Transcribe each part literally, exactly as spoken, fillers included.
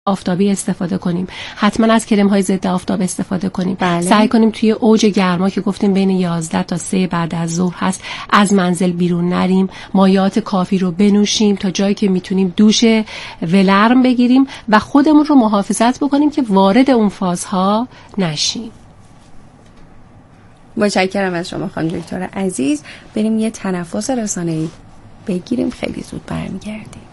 آفتابی استفاده کنیم، حتما از کرم های ضد آفتاب استفاده کنیم. بله. سعی کنیم توی اوج گرما که گفتیم بین یازده تا سه بعد از ظهر هست از منزل بیرون نریم، مایعات کافی رو بنوشیم، تا جایی که میتونیم دوش ولرم بگیریم و خودمون رو محافظت بکنیم که وارد اون فازها نشیم. متشکرم از شما خانم دکتر عزیز. بریم یه تنفس رسانه‌ای بگیریم، خیلی زود برمیگردیم.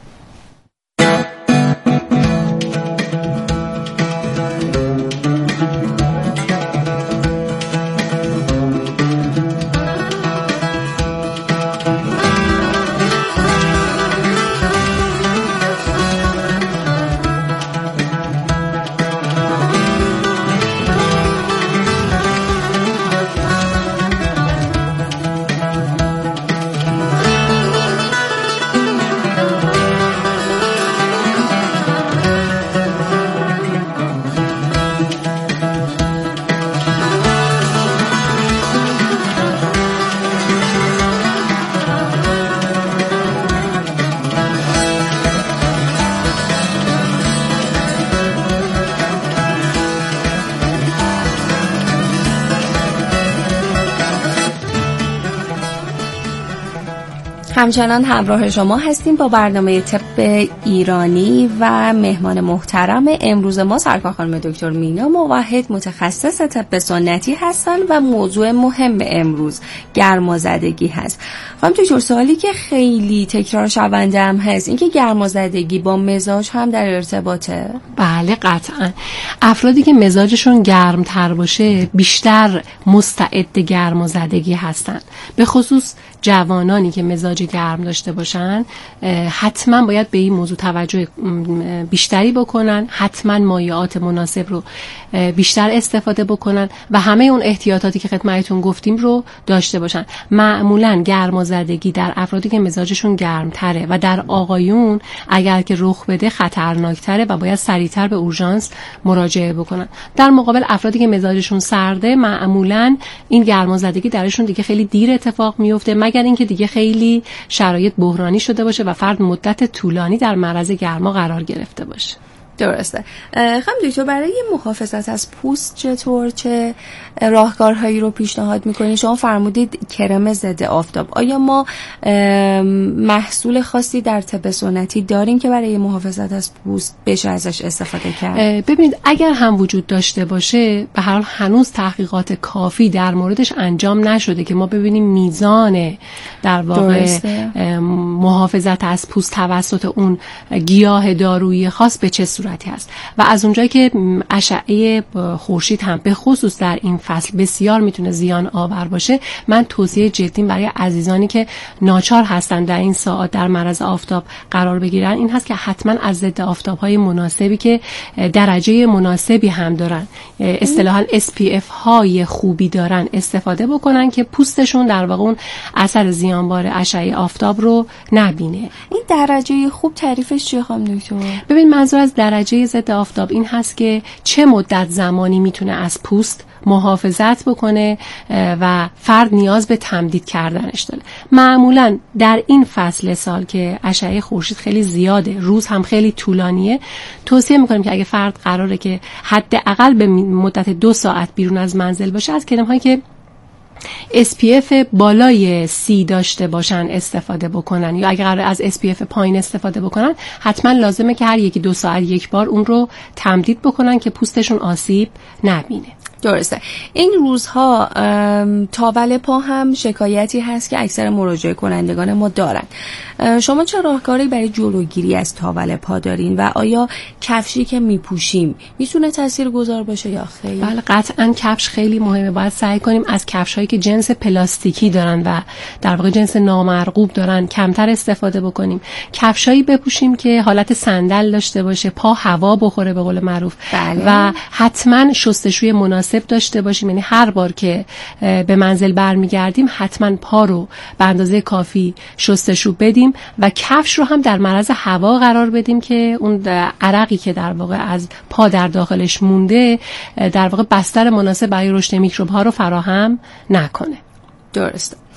همچنان همراه شما هستیم با برنامه طب ایرانی و مهمان محترم امروز ما سرکار خانم دکتر مینا موحد، متخصص طب سنتی هستند و موضوع مهم امروز گرمازدگی هست. خانم دکتر، سوالی که خیلی تکرار شونده هم هست، اینکه گرمازدگی با مزاج هم در ارتباطه؟ بله قطعا. افرادی که مزاجشون گرمتر باشه بیشتر مستعد گرمازدگی هستند. به خصوص جوانانی که مزاج گرم داشته باشن حتما باید به این موضوع توجه بیشتری بکنن، حتما مایعات مناسب رو بیشتر استفاده بکنن و همه اون احتیاطاتی که خدمتتون گفتیم رو داشته باشن. معمولا گرمازدگی در افرادی که مزاجشون گرمتره و در آقایون اگر که رخ بده خطرناکتره و باید سریعتر به اورژانس مراجعه بکنن. در مقابل افرادی که مزاجشون سرده معمولا این گرمازدگی درشون دیگه خیلی دیر اتفاق میفته، مگر اینکه دیگه خیلی شرایط بحرانی شده باشه و فرد مدت طولانی در معرض گرما قرار گرفته باشه. درسته. خانم دکتر، برای محافظت از پوست چطور چه راهکارهایی رو پیشنهاد میکنید؟ شما فرمودید کرم ضد آفتاب. آیا ما محصول خاصی در طب سنتی داریم که برای محافظت از پوست بشه ازش استفاده کرد؟ ببینید اگر هم وجود داشته باشه، به هر حال هنوز تحقیقات کافی در موردش انجام نشده که ما ببینیم میزان در واقع درسته. محافظت از پوست توسط اون گیاه دارویی خاص به چه صورت هست. و از اونجایی که اشعه خورشید هم به خصوص در این فصل بسیار میتونه زیان آور باشه، من توصیه جدی برای عزیزانی که ناچار هستن در این ساعات در معرض آفتاب قرار بگیرن این هست که حتما از ضد آفتاب‌های مناسبی که درجه مناسبی هم دارن، اصطلاحاً اس پی اف های خوبی دارن استفاده بکنن که پوستشون در واقع اون اثر زیانبار اشعه آفتاب رو نبینه. این درجه خوب تعریفش چیه خانم دکتر؟ ببین منظور از درجه ضد آفتاب این هست که چه مدت زمانی میتونه از پوست محافظت بکنه و فرد نیاز به تمدید کردنش داره. معمولا در این فصل سال که اشعه خورشید خیلی زیاده، روز هم خیلی طولانیه، توصیه میکنیم که اگه فرد قراره که حداقل به مدت دو ساعت بیرون از منزل باشه، از کرم هایی که اس پی اف بالای سی داشته باشن استفاده بکنن، یا اگر قراره از اس پی اف پایین استفاده بکنن حتما لازمه که هر یکی دو ساعت یک بار اون رو تمدید بکنن که پوستشون آسیب نبینه. درسته. این روزها تاول پا هم شکایتی هست که اکثر مراجعه کنندگان ما دارن. شما چه راهکاری برای جلوگیری از تاول پا دارین و آیا کفشی که میپوشیم میتونه تاثیرگذار باشه یا خیر؟ بله قطعاً کفش خیلی مهمه. باید سعی کنیم از کفشایی که جنس پلاستیکی دارن و در واقع جنس نامرغوب دارن کمتر استفاده بکنیم. کفشایی بپوشیم که حالت صندل داشته باشه، پا هوا بخوره به قول معروف. بله. و حتما شستشوی مناسب داشته باشیم، یعنی هر بار که به منزل برمیگردیم حتما پا رو به اندازه کافی شستشو بدیم و کفش رو هم در معرض هوا قرار بدیم که اون عرقی که در واقع از پا در داخلش مونده در واقع بستر مناسب برای رشد میکروب ها رو فراهم نکنه. درسته.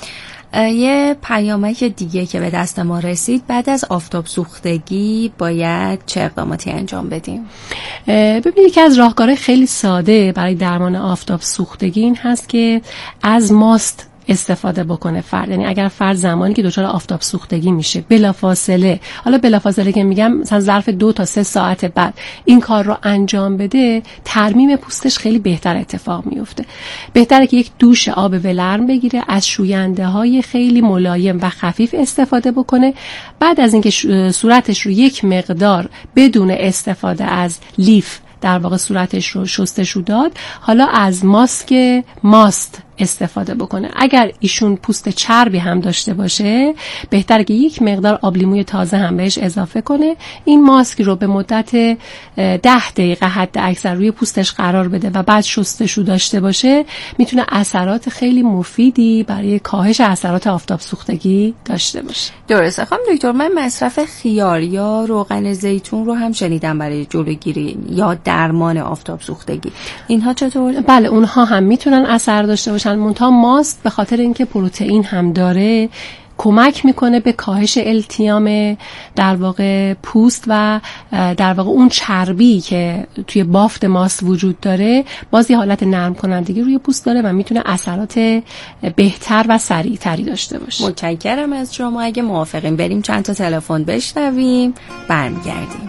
یه پیامک دیگه که به دست ما رسید، بعد از آفتاب سوختگی باید چه اقداماتی انجام بدیم؟ ببینید که از راهکارهای خیلی ساده برای درمان آفتاب سوختگی این هست که از ماست استفاده بکنه فرد. یعنی اگر فرد زمانی که دچار آفتاب سوختگی میشه بلافاصله، حالا بلافاصله که میگم مثلا ظرف دو تا سه ساعت بعد این کار رو انجام بده، ترمیم پوستش خیلی بهتر اتفاق میفته. بهتره که یک دوش آب ولرم بگیره، از شوینده های خیلی ملایم و خفیف استفاده بکنه. بعد از اینکه صورتش رو یک مقدار بدون استفاده از لیف در واقع صورتش رو شستشو داد، حالا از ماسک ماست استفاده بکنه. اگر ایشون پوست چربی هم داشته باشه، بهتره که یک مقدار آب لیموی تازه هم بهش اضافه کنه. این ماسک رو به مدت ده دقیقه حد اکثر روی پوستش قرار بده و بعد شستشو داشته باشه، میتونه اثرات خیلی مفیدی برای کاهش اثرات آفتاب سوختگی داشته باشه. درسته. خانم دکتر، من مصرف خیار یا روغن زیتون رو هم شنیدم برای جلوگیری یا درمان آفتاب سوختگی. اینها چطور؟ بله، اونها هم میتونن اثر داشته باشن. منتها ماست به خاطر اینکه پروتئین هم داره کمک میکنه به کاهش التیام در واقع پوست و در واقع اون چربی که توی بافت ماست وجود داره باز یه حالت نرم کنندگی روی پوست داره و میتونه اثرات بهتر و سریعتری داشته باشه. متشکرم از شما. اگه موافقین بریم چند تا تلفن بشنویم، برمیگردیم.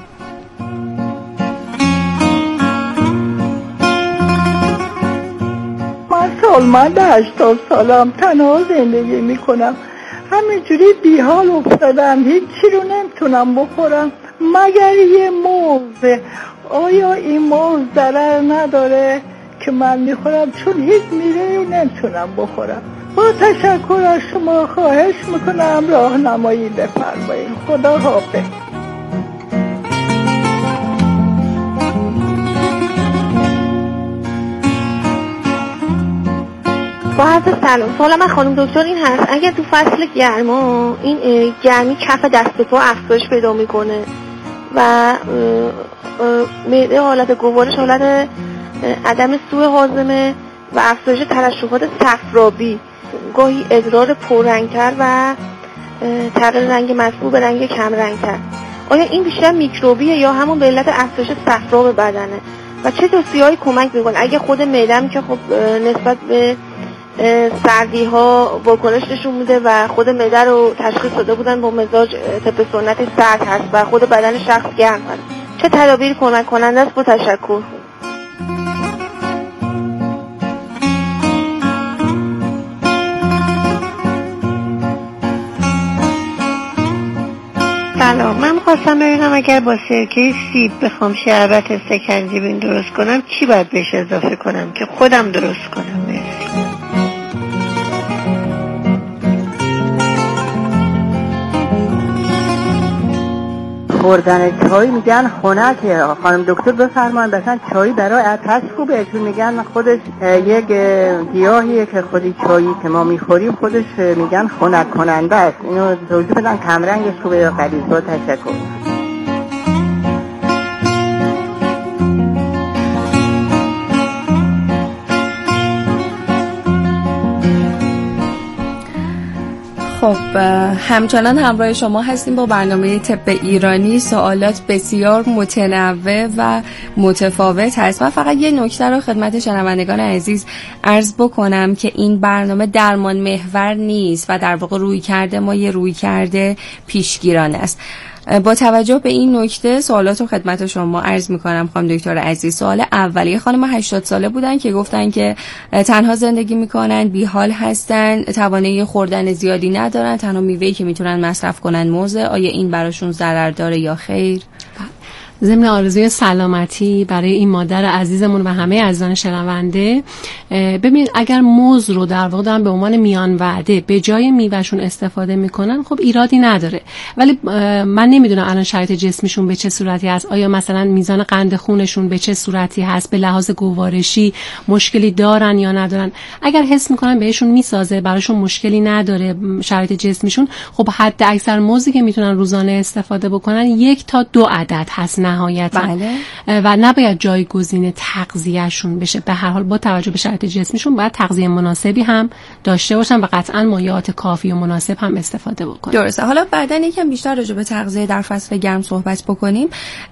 من ده هشتاد سالم، تنها زندگی میکنم، همینجوری بیحال افتادم، هیچی رو نمیتونم بخورم مگر یه موز. آیا این موز ضرر نداره که من میخورم؟ چون هیچ میوه‌ای رو نمیتونم بخورم. با تشکر از شما خواهش میکنم راهنمایی بفرمایید. خدا حافظ. با عرض سلام. سوال من خانم دکتر این هست، اگر تو فصل گرما این گرمی کف دست و پا افزایش پیدا میکنه و معده حالت گوارش حالت عدم سوء هاضمه و افزایش ترشحات صفرابی، گاهی ادرار پررنگتر و تغییر رنگ مطبوع به رنگ کم رنگتر، آیا این بیشتر میکروبیه یا همون به علت افزایش صفرا بدنه و چه توصیه‌هایی کمک میکنه؟ اگه خود معده‌م که خب نسبت به سردی ها واکنش نشون میده و خود معده رو تشخیص داده بودن با مزاج طب سنت سرد هست و خود بدن شخص گرم هست، چه تدابیری کمک کننده است؟ با تشکر. سلام، من خواستم ببینم اگر با سرکه سیب بخوام شربت سکنجبین درست کنم چی باید بهش اضافه کنم که خودم درست کنم؟ مرسی. خوردن چای میگن خنکه. خانم دکتر بفرمایید، مثلا چای برای آتش خوبه؟ چون میگن خودش یک گیاهیه که خودی چایی که ما میخوریم خودش میگن خنک کننده است. اینو توضیح بدن کمرنگش خوبه یا غلیظ؟ تشکر. خب همچنان همراه شما هستیم با برنامه طب ایرانی. سوالات بسیار متنوع و متفاوت هست. من فقط یه نکته رو خدمت شنوندگان عزیز عرض بکنم که این برنامه درمان محور نیست و در واقع روی کرده ما یه روی کرده پیشگیرانه است. با توجه به این نکته سوالات رو خدمت شما عرض میکنم خانم دکتر عزیز. سوال اولی خانم هشتاد ساله بودن که گفتن که تنها زندگی میکنن، بیحال هستن، توانایی خوردن زیادی ندارن، تنها میوه‌ای که میتونن مصرف کنن موزه. آیا این براشون ضرر داره یا خیر؟ ضمن آرزوی سلامتی برای این مادر عزیزمون و همه عزیزان شنونده، ببین اگر موز رو در واقع دارن به عنوان میان وعده به جای میوهشون استفاده میکنن، خب ایرادی نداره. ولی من نمیدونم الان شرایط جسمیشون به چه صورتی هست، آیا مثلا میزان قند خونشون به چه صورتی هست، به لحاظ گوارشی مشکلی دارن یا ندارن. اگر حس میکنن بهشون میسازه، براشون مشکلی نداره شرایط جسمیشون، خب حد اکثر موزی که میتونن روزانه استفاده بکنن یک تا دو عدد هست، نه نهایتا. بله. و نباید جایگزین تغذیهشون بشه. به هر حال با توجه به شرایط جسمیشون باید تغذیه مناسبی هم داشته باشن و قطعا مایعات کافی و مناسب هم استفاده بکنن. درسته. حالا بعداً یکم بیشتر راجع به تغذیه در فصل گرم صحبت بکنیم.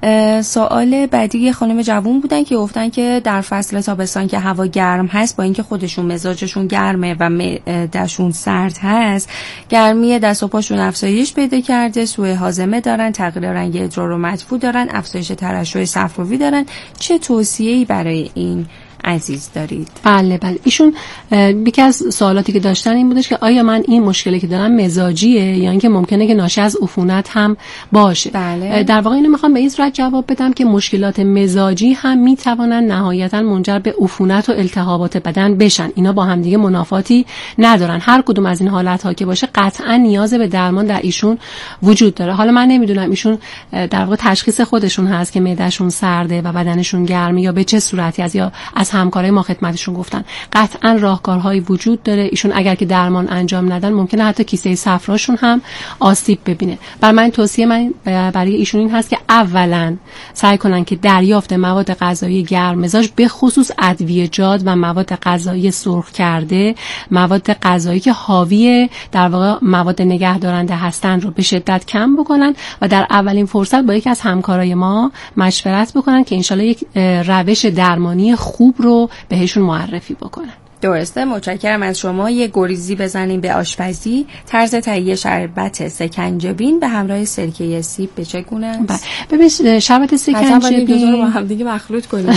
سوال بعدی خانم جوون بودن که گفتن که در فصل تابستان که هوا گرم هست، با اینکه خودشون مزاجشون گرمه و معده‌شون سرد هست، گرمی دست و پاشون افزایش پیدا کرده، سوء هاضمه دارن، تغییر رنگ ادرار و مدفوع دارن، افزایش ترشح صفراوی دارن. چه توصیه‌ای برای این عزیز دارید؟ بله بله ایشون یکی از سوالاتی که داشتن این بودش که آیا من این مشکلی که دارم مزاجیه یا اینکه ممکنه که ناشی از عفونت هم باشه. بله. در واقع اینو میخوام به این صورت جواب بدم که مشکلات مزاجی هم میتوانن نهایتا منجر به عفونت و التهابات بدن بشن. اینا با هم دیگه منافاتی ندارن. هر کدوم از این حالت ها که باشه قطعا نیاز به درمان در ایشون وجود داره. حالا من نمیدونم ایشون در واقع تشخیص خودشون هست که معدهشون سرده و بدنشون گرمه یا به چه صورتی از یا از همکارای ما خدمتشون گفتن. قطعا راهکارهایی وجود داره. ایشون اگر که درمان انجام ندن ممکنه حتی کیسه صفراشون هم آسیب ببینه. برای من توصیه من برای ایشون این هست که اولا سعی کنن که دریافت مواد غذایی گرم مزاج به خصوص ادویه‌جات و مواد غذایی سرخ کرده، مواد غذایی که حاوی در واقع مواد نگهدارنده هستن رو به شدت کم بکنن و در اولین فرصت با یکی از همکارای ما مشورت بکنن که انشالله یک روش درمانی خوب رو بهشون معرفی بکنن. درسته. متشکرم از شما. یه گریزی بزنیم به آشپزی. طرز تهیه شربت سکنجبین به همراه سرکه سیب به چه گونه است؟ ببین شربت سکنجبین رو با هم دیگه مخلوط کنیم.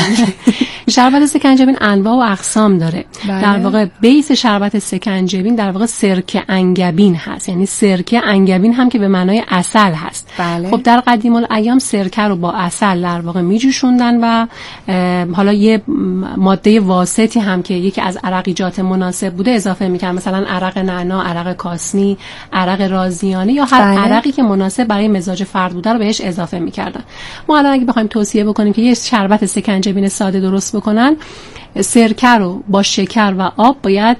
شربت سکنجبین انواع و اقسام داره. بله. در واقع بیس شربت سکنجبین در واقع سرکه انگبین هست، یعنی سرکه انگبین هم که به معنای عسل هست. بله. خب در قدیم الایام سرکه رو با عسل در واقع میجوشوندن و حالا یه ماده واسطی هم که یکی از عرقیجات مناسب بوده اضافه می‌کردن، مثلا عرق نعنا، عرق کاسنی، عرق رازیانه یا هر بله. عرقی که مناسب برای مزاج فرد بوده رو بهش اضافه می‌کردن. ما الان اگه بخوایم توصیه بکنیم که یه شربت سکنجبین ساده درست بکنن، سرکه رو با شکر و آب باید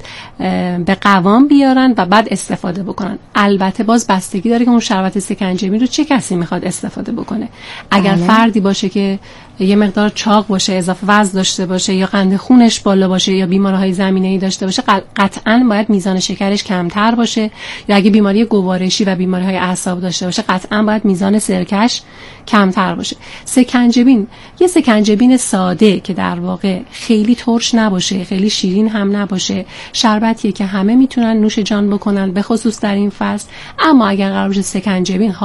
به قوام بیارن و بعد استفاده بکنن. البته باز بستگی داره که اون شربت سکنجبین رو چه کسی میخواد استفاده بکنه. اگر بله. فردی باشه که یه مقدار چاق باشه، اضافه وزن داشته باشه یا قند خونش بالا باشه یا بیماری‌های زمینه‌ای داشته باشه، قطعاً باید میزان شکرش کمتر باشه. یا اگه بیماری گوارشی و بیماری‌های اعصاب داشته باشه، قطعاً باید میزان سرکش کمتر باشه. سکنجبین یه سکنجبین ساده که در واقع خیلی ترش نباشه، خیلی شیرین هم نباشه، شربتیه که همه میتونن نوش جان بکنن به خصوص در این فصل. اما اگر قرار باشه سکنجبین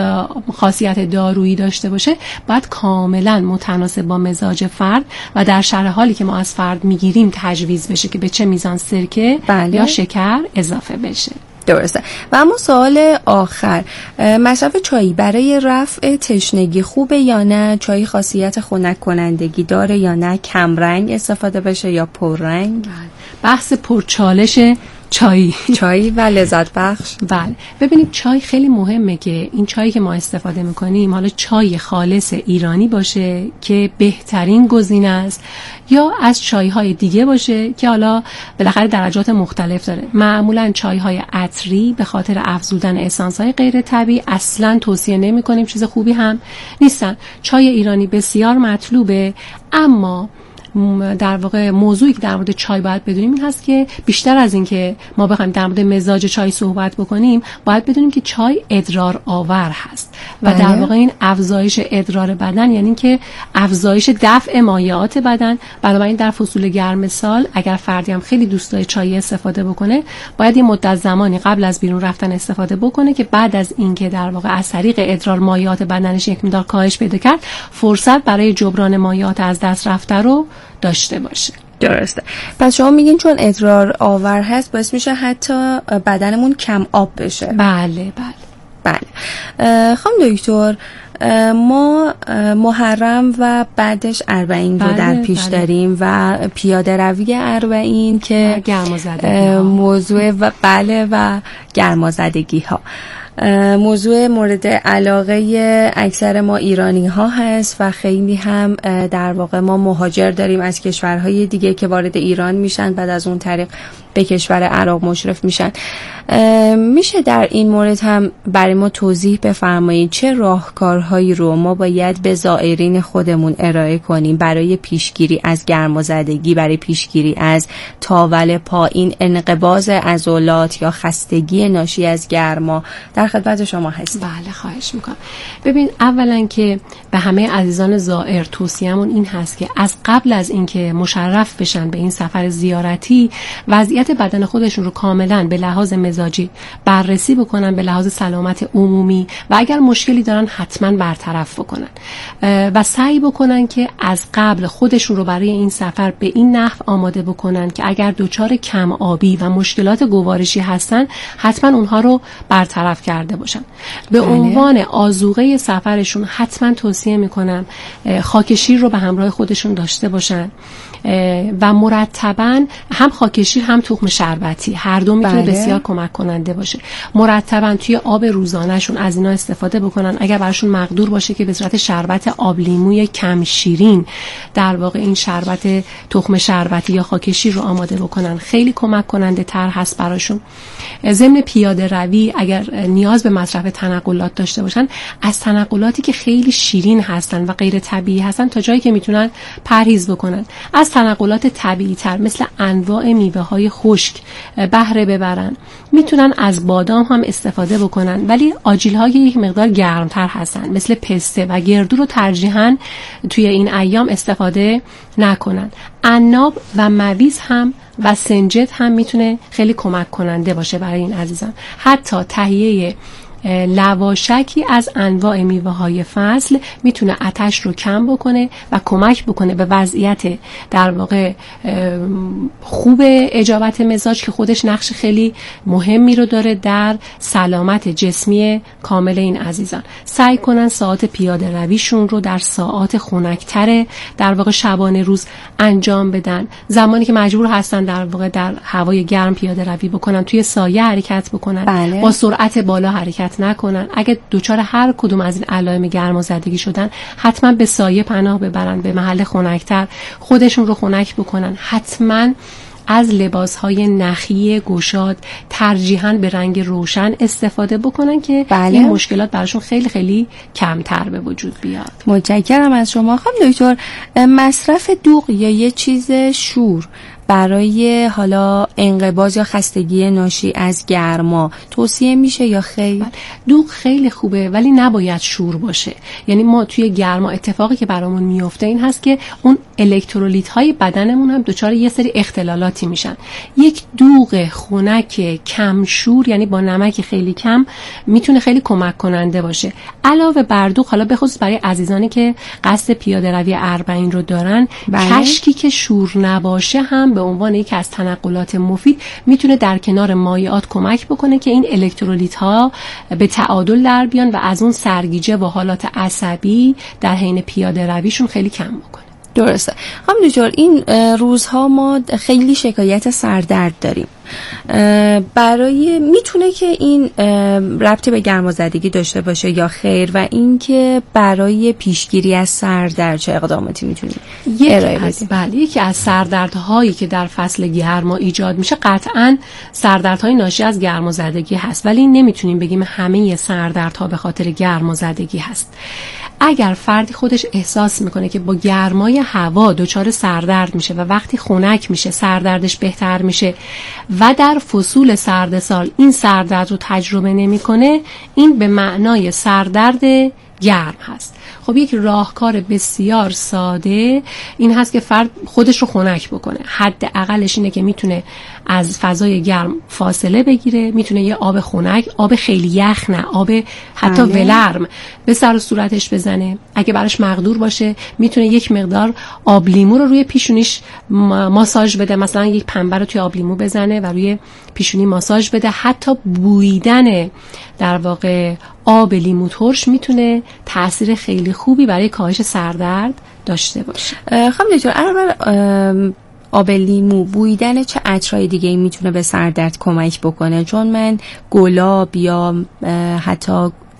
خاصیت دارویی داشته باشه، باید کاملاً متناسب با مزاج فرد و در شرح حالی که ما از فرد میگیریم تجویز بشه که به چه میزان سرکه بله. یا شکر اضافه بشه. درسته. و اما سوال آخر، مصرف چای برای رفع تشنگی خوبه یا نه؟ چای خاصیت خنک کنندگی داره یا نه؟ کم رنگ استفاده بشه یا پررنگ؟ بحث پرچالش چای چای و لذت بخش. بله ببینید چای خیلی مهمه که این چایی که ما استفاده میکنیم حالا چای خالص ایرانی باشه که بهترین گزینه است یا از چای‌های دیگه باشه که حالا بالاخره درجات مختلف داره. معمولا چای‌های عطری به خاطر افزودن اسانس‌های غیر طبیعی اصلاً توصیه نمی‌کنیم، چیز خوبی هم نیستن. چای ایرانی بسیار مطلوبه، اما در واقع موضوعی که در مورد چای باید بدونیم این هست که بیشتر از این که ما بخوایم در مورد مزاج چای صحبت بکنیم، باید بدونیم که چای ادرار آور هست و بله. در واقع این افزایش ادرار بدن یعنی که افزایش دفع مایعات بدن. بنابراین در فصول گرم سال اگر فردی هم خیلی دوست داره چای استفاده بکنه، باید یه مدت زمانی قبل از بیرون رفتن استفاده بکنه که بعد از اینکه در واقع از طریق ادرار مایعات بدنش یک مقدار کاهش پیدا کرد، فرصت برای جبران مایعات از دست رفته رو داشته باشه. درسته. پس شما میگین چون ادرار آور هست باعث میشه حتی بدنمون کم آب بشه. بله بله بله. خانم دکتر، ما محرم و بعدش اربعین رو در پیش بله. داریم و پیاده روی اربعین که گرمازدگی موضوع و بله و گرمازدگی ها موضوع مورد علاقه اکثر ما ایرانی ها هست و خیلی هم در واقع ما مهاجر داریم از کشورهای دیگه که وارد ایران میشن، بعد از اون طریق به کشور عراق مشرف میشن. میشه در این مورد هم برای ما توضیح بفرمایید چه راهکارهایی رو ما باید به زائرین خودمون ارائه کنیم برای پیشگیری از گرمازدگی، برای پیشگیری از تاول پا، این انقباض عضلات یا خستگی ناشی از گرما؟ در خدمت شما هستم. بله، خواهش میکنم. ببین، اولا که به همه عزیزان زائر توصیه‌مون این هست که از قبل از اینکه مشرف بشن به این سفر زیارتی، وضعیت بدن خودشون رو کاملا به لحاظ مزاجی بررسی بکنن، به لحاظ سلامت عمومی، و اگر مشکلی دارن حتما برطرف بکنن و سعی بکنن که از قبل خودشون رو برای این سفر به این نحو آماده بکنن که اگر دچار کم آبی و مشکلات گوارشی هستن حتما اونها رو برطرف کرده باشن. به بله. عنوان آذوقه سفرشون حتما توصیه میکنم خاک شیر رو به همراه خودشون داشته باشن و مرتباً هم خاک شیر هم تخم شربتی، هر دو میتونه بله. بسیار کمک کننده باشه. مرتباً توی آب روزانهشون از اینا استفاده بکنن. اگر براشون مقدور باشه که به صورت شربت آب لیموی کم شیرین در واقع این شربت تخم شربتی یا خاک شیر رو آماده بکنن، خیلی کمک کننده تر هست براشون. ضمن پیاده روی اگر نیاز به مصرف تنقلات داشته باشن، از تنقلاتی که خیلی شیرین هستن و غیر طبیعی هستن تا جایی که میتونن پرهیز بکنن. از تنقلات طبیعی تر مثل انواع میوه های خشک بهره ببرن. میتونن از بادام هم استفاده بکنن، ولی آجیل های یک مقدار گرمتر هستن مثل پسته و گردو رو ترجیحاً توی این ایام استفاده نکنن. عناب و مویز هم و سنجد هم میتونه خیلی کمک کننده باشه برای این عزیزان. حتی تهیه لواشکی از انواع میوه های فصل میتونه آتش رو کم بکنه و کمک بکنه به وضعیت در واقع خوب اجابت مزاج که خودش نقش خیلی مهمی رو داره در سلامت جسمی کامل این عزیزان. سعی کنن ساعات پیاده رویشون رو در ساعات خنک‌تر در واقع شبانه روز انجام بدن. زمانی که مجبور هستن در واقع در هوای گرم پیاده روی بکنن، توی سایه حرکت بکنن، بله. با سرعت بالا حرکت نکنن. اگه دوچار هر کدوم از این علائم گرمازدگی شدن، حتما به سایه پناه ببرن، به محل خنک‌تر خودشون رو خنک بکنن. حتما از لباس‌های نخی گشاد ترجیحاً به رنگ روشن استفاده بکنن که بله. این مشکلات براشون خیلی خیلی کمتر به وجود بیاد. متشکرم از شما. خب دکتر، مصرف دوغ یا یه چیز شور برای حالا انقباض یا خستگی ناشی از گرما توصیه میشه یا خیر؟ دوغ خیلی خوبه ولی نباید شور باشه. یعنی ما توی گرما اتفاقی که برامون میفته این هست که اون الکترولیت های بدنمون هم دچار یه سری اختلالاتی میشن. یک دوغ خنک کم شور، یعنی با نمک خیلی کم، میتونه خیلی کمک کننده باشه. علاوه بر دوغ، حالا به خصوص برای عزیزانی که قصد پیاده روی اربعین رو دارن، بله. کشکی که شور نباشه هم به عنوان یکی از تنقلات مفید میتونه در کنار مایعات کمک بکنه که این الکترولیت ها به تعادل در بیان و از اون سرگیجه و حالات عصبی در حین پیاده رویشون خیلی کم بکنه. درسته. خانم دکتر، این روزها ما خیلی شکایت سردرد داریم. برای میتونه که این ربطی به گرمازدگی داشته باشه یا خیر، و اینکه برای پیشگیری از سردرد چه اقداماتی میتونیم ارائه بدیم؟ بله، یکی از سردردهایی که در فصل گرما ایجاد میشه قطعاً سردردهای ناشی از گرمازدگی هست، ولی نمیتونیم بگیم همه سردردها به خاطر گرمازدگی هست. اگر فردی خودش احساس میکنه که با گرمای هوا دچار سردرد میشه و وقتی خنک میشه سردردش بهتر میشه و در فصول سرد سال این سردرد رو تجربه نمیکنه، این به معنای سردرد گرم هست. خب یک راهکار بسیار ساده این هست که فرد خودش رو خنک بکنه. حد اقلش اینه که میتونه از فضای گرم فاصله بگیره، میتونه یه آب خنک، آب خیلی یخ نه، آب حتی آله. ولرم به سر و صورتش بزنه. اگه براش مقدور باشه میتونه یک مقدار آب لیمو رو روی پیشونیش ماساژ بده، مثلا یک پنبه رو توی آب لیمو بزنه و روی پیشونی ماساژ بده. حتی بویدن در واقع آب لیمو ترش میتونه تأثیر خیلی خوبی برای کاهش سردرد داشته باشه. خانم دکتر، علاوه آب لیمو، بویدن چه عطرهای دیگه ای میتونه به سردرد کمک بکنه؟ چون من گلاب یا حتی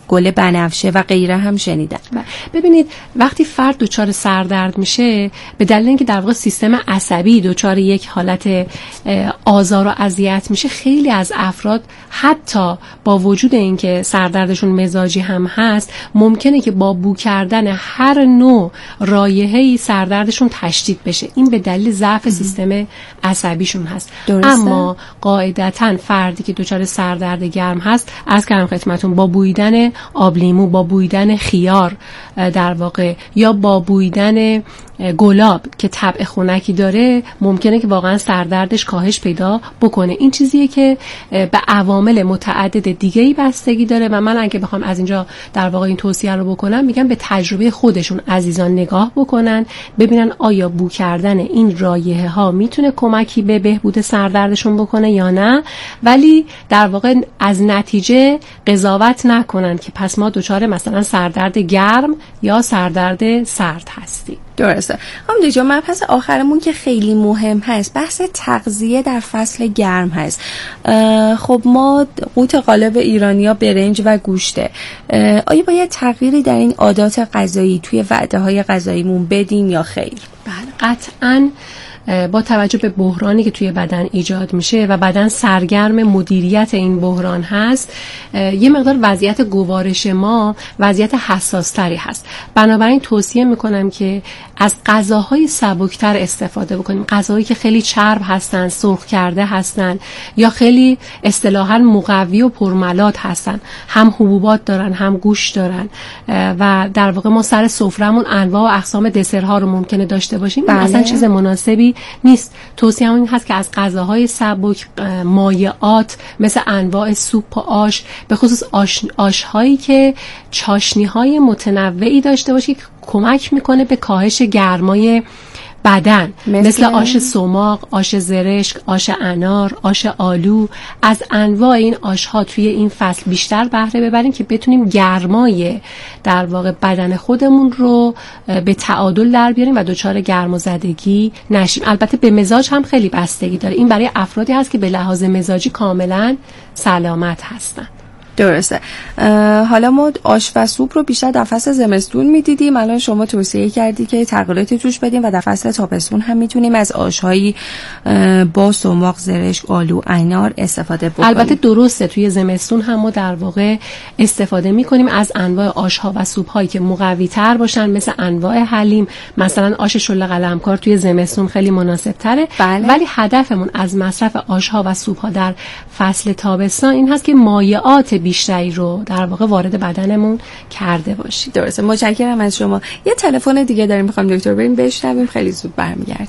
گل بنفشه و غیره هم شنیدم. ببینید وقتی فرد دچار سردرد میشه به دلیل اینکه در واقع سیستم عصبی دچار یک حالت آزار و اذیت میشه، خیلی از افراد حتی با وجود اینکه سردردشون مزاجی هم هست ممکنه که با بو کردن هر نوع رایحه‌ای سردردشون تشدید بشه. این به دلیل ضعف سیستم عصبیشون هست. درسته؟ اما قاعدتاً فردی که دچار سردرد گرم هست، عرض کردم خدمتتون، با بویدن آب لیمو، با بویدن خیار در واقع یا با بویدن گلاب که طبع خنکی داره ممکنه که واقعا سردردش کاهش پیدا بکنه. این چیزیه که به عوامل متعدد دیگه‌ای بستگی داره و من اگه بخوام از اینجا در واقع این توصیه رو بکنم میگم به تجربه خودشون عزیزان نگاه بکنن، ببینن آیا بو کردن این رایحه ها میتونه کمکی به بهبود سردردشون بکنه یا نه، ولی در واقع از نتیجه قضاوت نکنن که پس ما دچار مثلا سردرد گرم یا سردرد سرد هستیم. درسته. خانم دکتر، مبحث آخرمون که خیلی مهم هست بحث تغذیه در فصل گرم هست. خب ما قوت غالب ایرانی‌ها برنج و گوشته. آیا باید تغییری در این عادات غذایی توی وعده‌های غذاییمون بدیم یا خیر؟ بله قطعاً. با توجه به بحرانی که توی بدن ایجاد میشه و بدن سرگرم مدیریت این بحران هست، یه مقدار وضعیت گوارش ما وضعیت حساس تری هست. بنابراین توصیه میکنم که از غذاهای سبکتر استفاده بکنیم، غذاهایی که خیلی چرب هستن، سرخ کرده هستن یا خیلی اصطلاحاً مقوی و پرملات هستن، هم حبوبات دارن هم گوشت دارن و در واقع ما سر سفرهمون انواع و اقسام دسرها رو ممکنه داشته باشیم. بله. اصلا چیز مناسبی نیست. توصیه این هست که از غذاهای سبک، مایعات مثل انواع سوپ و آش، به خصوص آش آش‌هایی که چاشنی‌های متنوعی داشته باشه که کمک میکنه به کاهش گرمای بدن، مثل, مثل آش سماق، آش زرشک، آش انار، آش آلو. از انواع این آش‌ها توی این فصل بیشتر بهره ببریم که بتونیم گرمای در واقع بدن خودمون رو به تعادل در بیاریم و دچار گرمازدگی نشیم. البته به مزاج هم خیلی بستگی داره. این برای افرادی هست که به لحاظ مزاجی کاملا سلامت هستن. درسته. حالا ما آش و سوپ رو بیشتر در فصل زمستون میدیدیم، الان شما توصیه کردی که تغییراتی توش بدیم و در فصل تابستون هم میتونیم از آش‌هایی با سماق، زرشک، آلو، انار استفاده بکنیم. البته درسته توی زمستون هم ما در واقع استفاده میکنیم از انواع آش‌ها و سوپ‌هایی که مقوی تر باشن، مثل انواع حلیم، مثلا آش شل قلمکار توی زمستون خیلی مناسب تره. بله. ولی هدفمون از مصرف آش‌ها و سوپ‌ها در فصل تابستان این هست که مایعات بیشتری رو در واقع وارد بدنمون کرده باشیم. درسته. متشکرم از شما. یه تلفن دیگه داریم، میخوام دکتر بریم بشنویم، خیلی زود برمیگردیم.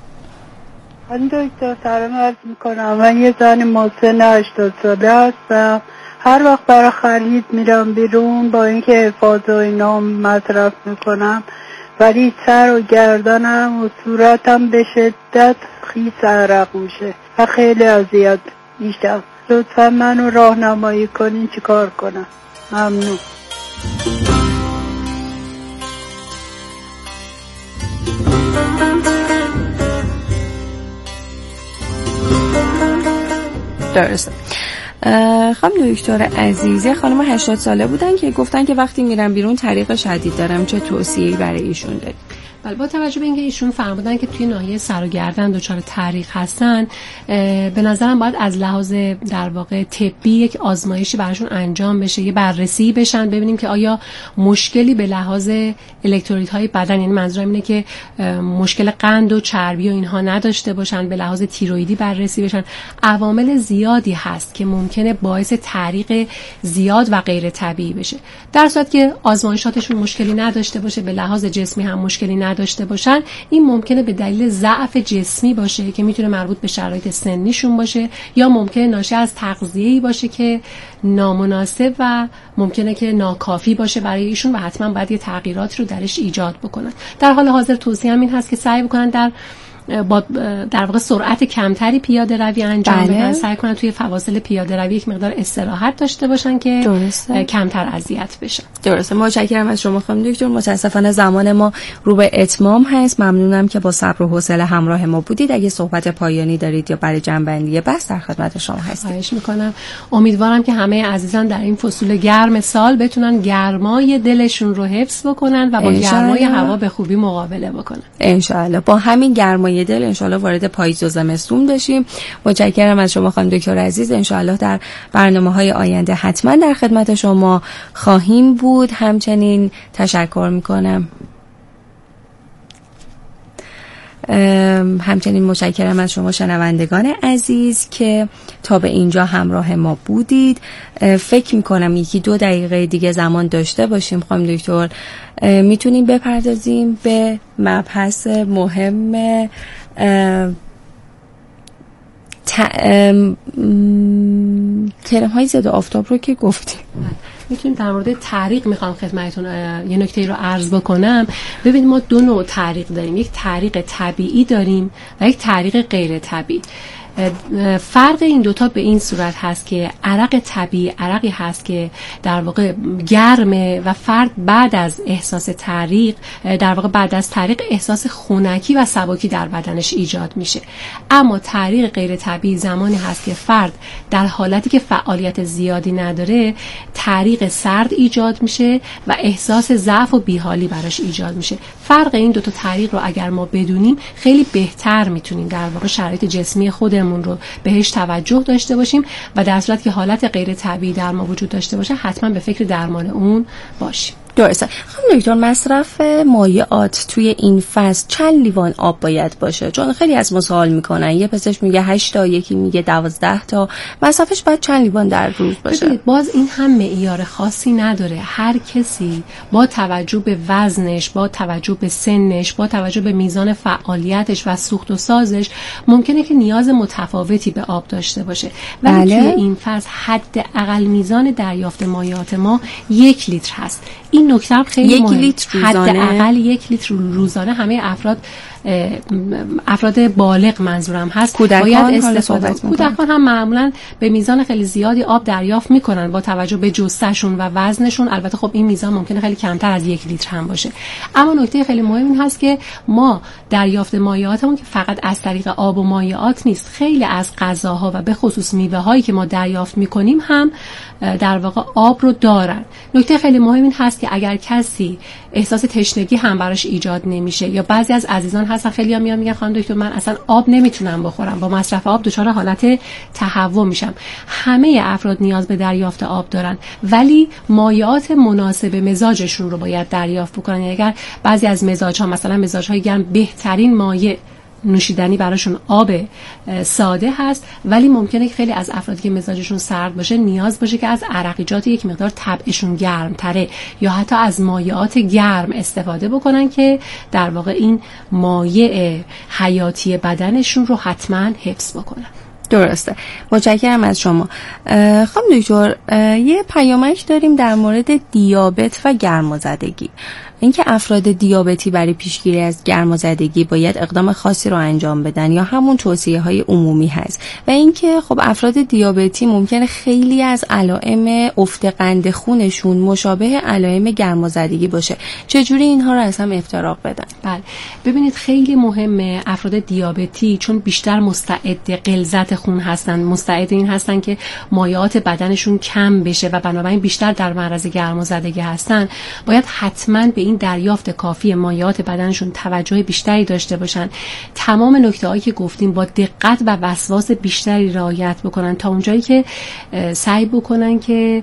من دکتر سلام عرض میکنم. من یه زن مسن هشتاد ساله هستم. هر وقت برای خرید میرم بیرون با اینکه حفاظ و اینا مصرف میکنم، ولی سر و گردنم و صورتم به شدت خیس عرق میشه و خیلی اذیت میشم. لطفا منو راهنمایی کنین چی کار کنم. ممنون. درسته. خانم دکتر عزیزه خانم هشتاد ساله بودن که گفتن که وقتی میرم بیرون طریق شدید دارم، چه توصیه‌ای برای ایشون دارید؟ بله، با توجه به اینکه ایشون فرمودن که توی ناحیه سر و گردن دچار تعریق هستن، به نظرم باید از لحاظ در واقع طبی یک آزمایشی براشون انجام بشه، یه بررسی بشن، ببینیم که آیا مشکلی به لحاظ الکترولیت های بدن، یعنی منظورم اینه که مشکل قند و چربی و اینها نداشته باشن، به لحاظ تیروئیدی بررسی بشن. عوامل زیادی هست که ممکنه باعث تعریق زیاد و غیر طبیعی بشه. در صورتی که آزمایشاتشون مشکلی نداشته باشه، به لحاظ جسمی هم مشکلی نداشته باشن، این ممکنه به دلیل ضعف جسمی باشه که میتونه مربوط به شرایط سنیشون باشه، یا ممکنه ناشی از تغذیه‌ای باشه که نامناسب و ممکنه که ناکافی باشه برای ایشون و حتما باید یه تغییراتی رو درش ایجاد بکنن. در حال حاضر توصیه‌ام این هست که سعی بکنن در با در واقع سرعت کمتری پیاده روی انجام بله. بدن، سعی کنن توی فواصل پیاده روی یک مقدار استراحت داشته باشن که درسته. کمتر اذیت بشن. درسته. متشکرم از شما خانم دکتر. متاسفانه زمان ما رو به اتمام هست. ممنونم که با صبر و حوصله همراه ما بودید. اگه صحبت پایانی دارید یا برای جنبندی بحث در خدمت شما هستیم. خواهش میکنم. امیدوارم که همه عزیزان در این فصول گرم سال بتونن گرمای دلشون رو حفظ بکنن و با گرمای هوا به خوبی مقابله بکنن. ان شاء الله. با همین گرمای دل ان شاء الله وارد پاییز و زمستون بشیم. متشکرم از شما خانم دکتر عزیز. ان شاء الله در برنامه‌های آینده حتما در خدمت شما خواهیم بود. همچنین تشکر میکنم همچنین متشکرم از شما شنوندگان عزیز که تا به اینجا همراه ما بودید. فکر میکنم یکی دو دقیقه دیگه زمان داشته باشیم خانم دکتر، میتونیم بپردازیم به مبحث مهم کرم های ضد آفتاب رو که گفتیم. میتونیم در مورد تعریق میخوام خدمتتون یه نکته رو عرض بکنم. ببینید ما دو نوع تعریق داریم، یک تعریق طبیعی داریم و یک تعریق غیر طبیعی. فرق این دوتا به این صورت هست که عرق طبیعی عرقی هست که در واقع گرمه و فرد بعد از احساس تعریق در واقع بعد از تعریق احساس خنکی و سبکی در بدنش ایجاد میشه. اما تعریق غیر طبیعی زمانی هست که فرد در حالتی که فعالیت زیادی نداره تعریق سرد ایجاد میشه و احساس ضعف و بیحالی براش ایجاد میشه. فرق این دوتا تعریق رو اگر ما بدونیم خیلی بهتر میتونیم در واقع شرایط جسمی خودمون رو بهش توجه داشته باشیم و در صورتی که حالت غیر طبیعی در ما وجود داشته باشه حتما به فکر درمان اون باشیم. درسته. خانم دکتر مصرف مایعات توی این فصل چند لیوان آب باید باشه؟ چون خیلی از ما سوال میکنن، یه پزشک میگه هشت تا، یکی میگه دوازده تا. مصرفش باید چند لیوان در روز باشه؟ ببینید باز این هم معیار خاصی نداره. هر کسی با توجه به وزنش، با توجه به سنش، با توجه به میزان فعالیتش و سوخت و سازش ممکنه که نیاز متفاوتی به آب داشته باشه. ولی بله. توی این فصل حد اقل میزان دریافت مایعات ما یک لیتر هست. این نکته هم خیلی یک مهم. لیتر روزانه. حد اقل یک لیتر روزانه همه افراد افراد بالغ منظورم هست باید استفاده کنن. کودکان هم معمولا به میزان خیلی زیادی آب دریافت میکنن با توجه به جثه‌شون و وزنشون. البته خب این میزان ممکنه خیلی کمتر از یک لیتر هم باشه. اما نکته خیلی مهم این هست که ما دریافت مایعاتمون که فقط از طریق آب و مایعات نیست، خیلی از غذاها و به خصوص میوه هایی که ما دریافت میکنیم هم در واقع آب رو دارن. نکته خیلی مهم این هست که اگر کسی احساس تشنگی هم براش ایجاد نمیشه یا بعضی از عزیزان هستن خیلی‌ها میان میگن خانم دکتر من اصلا آب نمیتونم بخورم، با مصرف آب دچار حالت تهوع میشم. همه افراد نیاز به دریافت آب دارن ولی مایعات مناسب مزاجشون رو باید دریافت بکنن. یعنی اگر بعضی از مزاج‌ها مثلا مزاج‌های گرم بهترین مایع نوشیدنی براشون آب ساده هست، ولی ممکنه که خیلی از افرادی که مزاجشون سرد باشه نیاز باشه که از عرقیجات یک مقدار طبعشون گرم تره یا حتی از مایعات گرم استفاده بکنن که در واقع این مایع حیاتی بدنشون رو حتما حفظ بکنن. درسته. متشکرم از شما. خانم دکتر یه پیامک داریم در مورد دیابت و گرمازدگی. اینکه افراد دیابتی برای پیشگیری از گرمازدگی باید اقدام خاصی رو انجام بدن یا همون توصیه‌های عمومی هست، و اینکه خب افراد دیابتی ممکنه خیلی از علائم افت قند خونشون مشابه علائم گرمازدگی باشه. چجوری اینها رو از هم افتراق بدن؟ بله ببینید خیلی مهمه افراد دیابتی چون بیشتر مستعد غلظت خون هستن، مستعد این هستن که مایعات بدنشون کم بشه و بنابراین بیشتر در معرض گرمازدگی هستن، باید حتما به این دریافت کافی مایعات بدنشون توجه بیشتری داشته باشن. تمام نکته‌هایی که گفتیم با دقت و وسواس بیشتری رعایت بکنن تا اونجایی که سعی بکنن که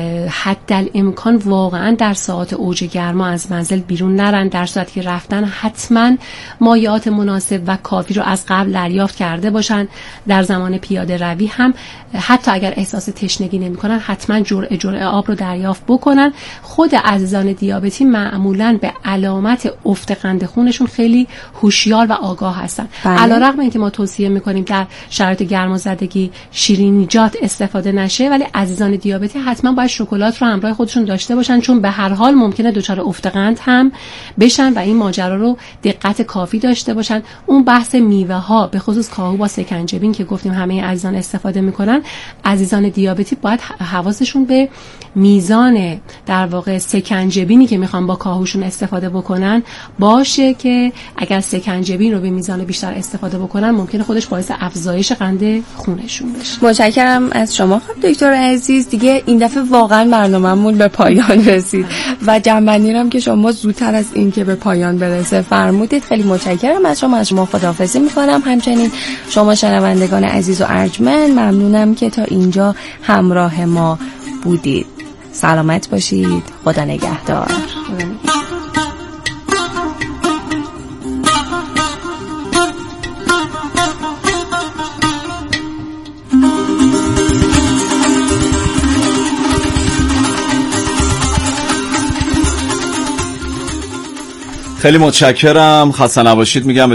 حدالامکان واقعا در ساعات اوج گرما از منزل بیرون نرن. در صورتی که رفتن حتما مایعات مناسب و کافی رو از قبل دریافت کرده باشن. در زمان پیاده روی هم حتی اگر احساس تشنگی نمی‌کنن حتما جرعه جرعه آب رو دریافت بکنن. خود عزیزان دیابتی معمولا معمولاً به علامت افت قند خونشون خیلی هوشیار و آگاه هستن. علیرغم اینکه ما توصیه میکنیم در شرایط گرمازدگی شیرینیجات استفاده نشه، ولی عزیزان دیابتی حتما باید شکلات رو همراه خودشون داشته باشن، چون به هر حال ممکنه دچار افت قند هم بشن و این ماجرا رو دقت کافی داشته باشن. اون بحث میوه ها به خصوص کاهو با سکنجبین که گفتیم همه عزیزان استفاده میکنن، عزیزان دیابتی باید حواسشون به میزان در واقع سکنجبینی که میخوان با کاهوشون استفاده بکنن باشه، که اگر سکنجبین رو به میزان بیشتر استفاده بکنن ممکنه خودش باعث افزایش قند خونشون بشه. متشکرم از شما خب دکتر عزیز. دیگه این دفعه واقعا برنامه‌مون به پایان رسید و جنبندی هم که شما زودتر از این که به پایان برسه فرمودید. خیلی متشکرم از شما. از شما خداحافظی میکنم. همچنین شما شنوندگان عزیز و ارجمند ممنونم که تا اینجا همراه ما بودید. سلامت باشید. خدا نگهدار. خیلی متشکرم. خسته نباشید میگم.